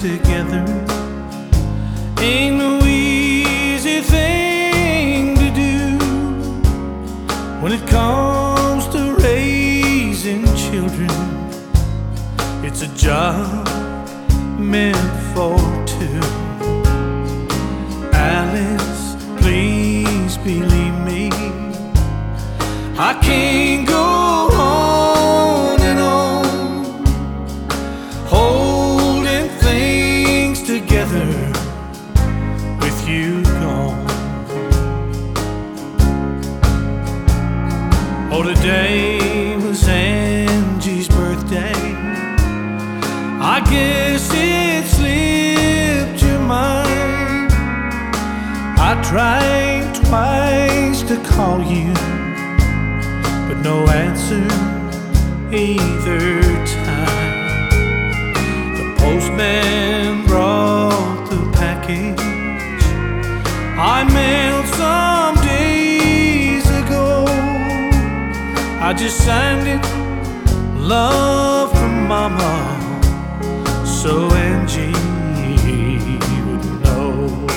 together ain't no easy thing to do. When it comes to raising children, it's a job meant for two. Alice, please believe me, I can't go on and on holding things together with you gone. Oh, today was Angie's birthday. I guess it slipped your mind. I tried twice to call you, but no answer either time. The postman brought the package I mailed some days ago. I just signed it, love from Mama, so Angie would know.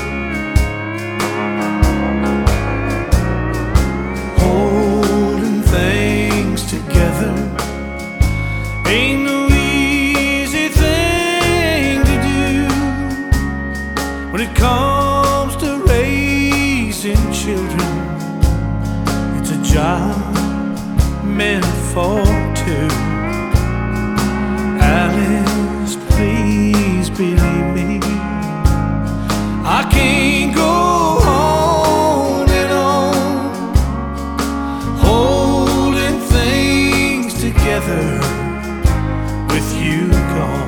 Holding things together ain't no easy thing to do. When it comes to raising children, it's a job meant for two. Alice, please believe me, I can't go on and on holding things together with you gone.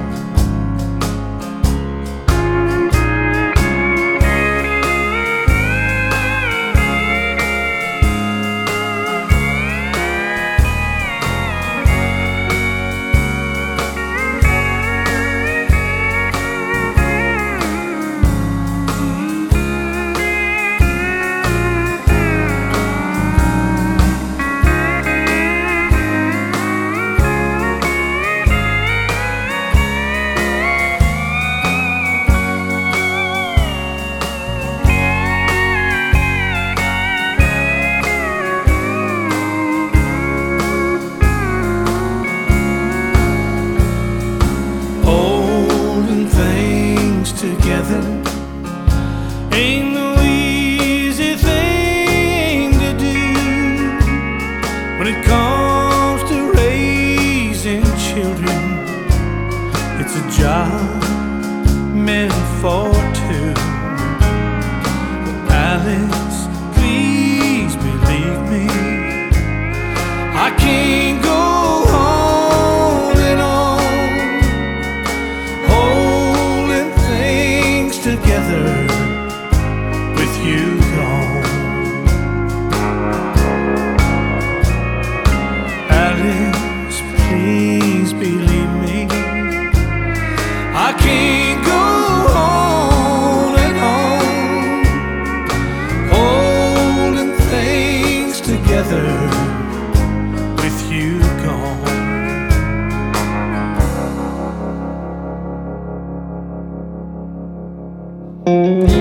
Together ain't no easy thing to do. When it comes to raising children, it's a job meant for two. But Alice, please believe me, I can't go on and on together with you gone. Alice, please believe me, I can't go on and on holding things together with you gone.